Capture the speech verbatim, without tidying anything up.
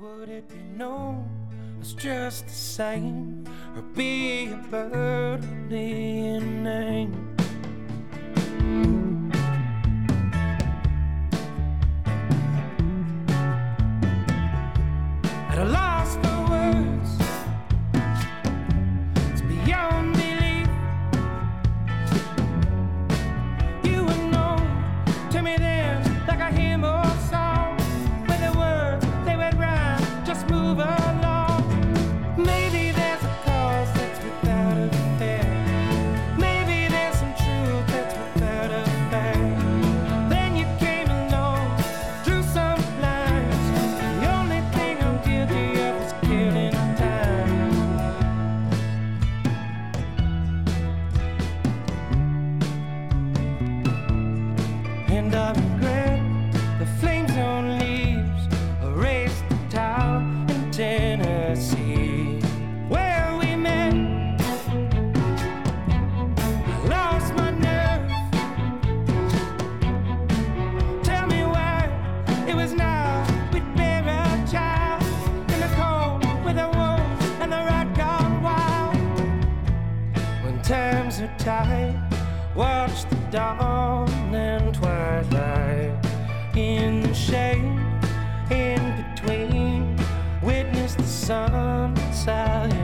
Would it be known as just the same, or be a burden in name? At a loss for words, it's beyond belief. You were known to me then like a hymn or song, where the words they would rhyme, just move along. Maybe there's a cause that's without a effect. Maybe there's some truth that's without a fact. Then you came along, drew some lines. The only thing I'm guilty of is killing time. And I regret the flames on leaves erased the town in Tennessee where we met. I lost my nerve. Tell me why it was now we'd bear a child in the cold with the wolves and the rat gone wild. When times are tight, watch the dawn and twilight in the shade, in between, witness the sun silent.